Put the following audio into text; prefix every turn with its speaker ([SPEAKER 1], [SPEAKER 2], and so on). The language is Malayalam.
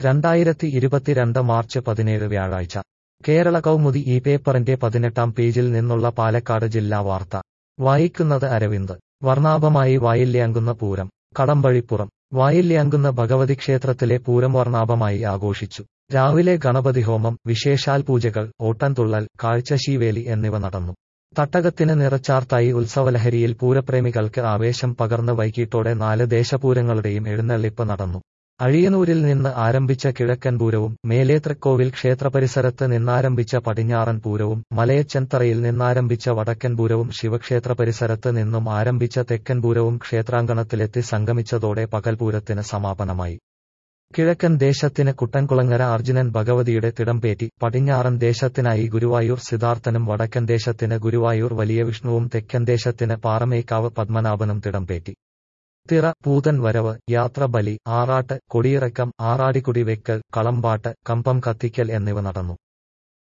[SPEAKER 1] 2022 മാർച്ച് 17 വ്യാഴാഴ്ച കേരള കൗമുദി ഈ പേപ്പറിന്റെ 18-ാം പേജിൽ നിന്നുള്ള പാലക്കാട് ജില്ലാ വാർത്ത വായിക്കുന്നത് അരവിന്ദ്. വർണ്ണാഭമായി വായില്യാങ്കുന്ന് പൂരം. കടമ്പഴിപ്പുറം. വായില്യാങ്കുന്ന് ഭഗവതി ക്ഷേത്രത്തിലെ പൂരം വർണ്ണാഭമായി ആഘോഷിച്ചു. രാവിലെ ഗണപതിഹോമം, വിശേഷാൽ പൂജകൾ, ഓട്ടൻതുള്ളൽ, കാഴ്ചശീവേലി എന്നിവ നടന്നു. തട്ടകത്തിന് നിറച്ചാർത്തായി ഉത്സവലഹരിയിൽ പൂരപ്രേമികൾക്ക് ആവേശം പകർന്ന് വൈകീട്ടോടെ 4 ദേശപൂരങ്ങളുടെയും എഴുന്നള്ളിപ്പ് നടന്നു. അഴിയനൂരിൽ നിന്ന് ആരംഭിച്ച കിഴക്കൻ പൂരവും, മേലേത്തൃക്കോവിൽ ക്ഷേത്രപരിസരത്ത് നിന്നാരംഭിച്ച പടിഞ്ഞാറൻ പൂരവും, മലയച്ചൻതറയിൽ നിന്നാരംഭിച്ച വടക്കൻ പൂരവും, ശിവക്ഷേത്ര പരിസരത്ത് നിന്നും ആരംഭിച്ച തെക്കൻ പൂരവും ക്ഷേത്രാങ്കണത്തിലെത്തി സംഗമിച്ചതോടെ പകൽപൂരത്തിന് സമാപനമായി. കിഴക്കൻ ദേശത്തിന് കുട്ടൻകുളങ്ങര അർജുനൻ ഭഗവതിയുടെ തിടമ്പേറ്റി, പടിഞ്ഞാറൻ ദേശത്തിനായി ഗുരുവായൂർ സിദ്ധാർത്ഥനും വടക്കൻ ദേശത്തിന് ഗുരുവായൂർ വലിയ വിഷ്ണുവും തെക്കൻ ദേശത്തിന് പാറമേക്കാവ് പത്മനാഭനും തിടമ്പേറ്റി. തിറ, പൂതൻ വരവ്, യാത്രബലി, ആറാട്ട്, കൊടിയിറക്കം, ആറാടിക്കുടി വെക്കൽ, കളമ്പാട്ട്, കമ്പം കത്തിക്കൽ എന്നിവ നടന്നു.